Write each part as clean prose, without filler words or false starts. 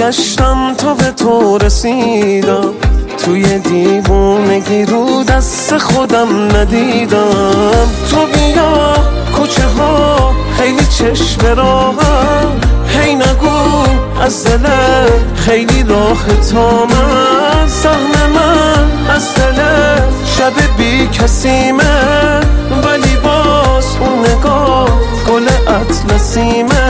میگشتم تا به تو رسیدم، توی دیوونگی رو دست خودم ندیدم. تو بیا کوچه ها خیلی چشم راهم، هی نگو از دلت خیلی راه تا من. سهم من از دلت شب بی کسیمه، ولی باز اون نگاه گل اطلسیمه.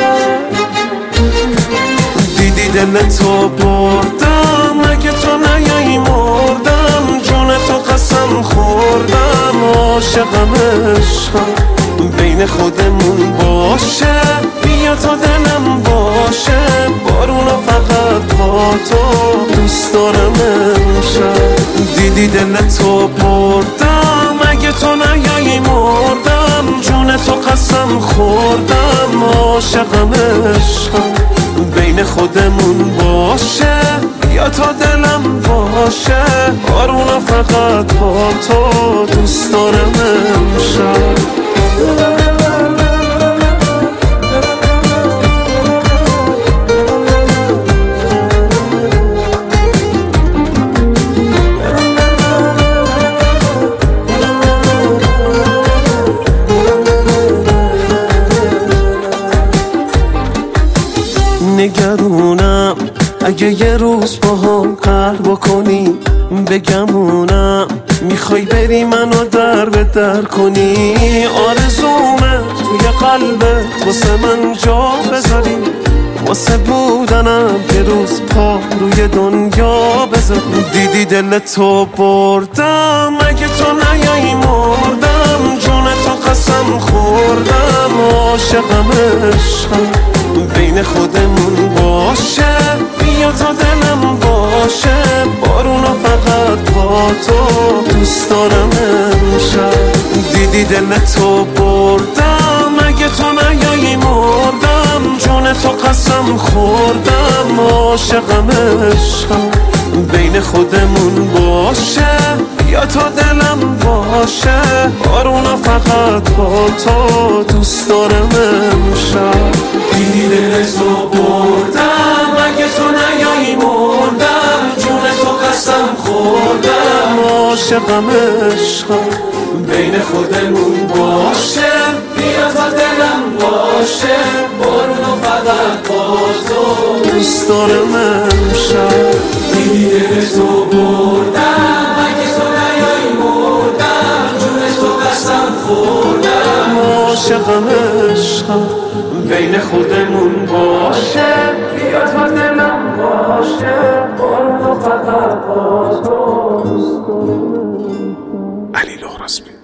دیدی دل تو بردم، اگه تو نیایی مردم. جون تو قسم خوردم، عاشقم عشقم بین خودمون باشه. بیا تا دلم باشه، بارونا فقط با تو دوست دارم امشب. دیدی دل تو بردم، اگه تو نیایی مردم. جون تو قسم خوردم، عاشقم عشقم بین خودمون باشه. بیا تا دلم باشه، بارونا فقط با تو دوست دارم امشب. نگرونم اگه یه روز با هم قهر بکنی، بگمونم میخوای بری منو در به در کنی. آرزومه توی قلبت واسه من جا بذاری، واسه بودنم یه روز پا روی دنیا بذاری. دیدی دل تو بردم، اگه تو نیایی مردم. جون تو قسم خوردم، عاشقم عشقم بین خودمون باشه. بیا تا دلم باشه، بارونا فقط با تو دوست دارم امشب. دیدی دل تو بردم، اگه تو نیایی مردم. جون تو قسم خوردم، عاشقم عشقم بین خودمون باشه. بیا تا دلم باشه، بارونا فقط با تو دوست دارم امشب. دیدی دل تو بردم، اگه تو نیایی مردم. جون تو قسم خوردم، عاشقم عشقم بین خودمون باشه. بیا تا دلم باشه، بارونا فقط با تو دوست دارم امشب. دیدی دل تو بردم، اگه تو نیایی مردم. جون تو قسم خوردم، عاشقم عشقم بین خودمون باشه. بیا تا دلم باشه، بارونا فقط با تو دوست دارم. علی لهراسبی.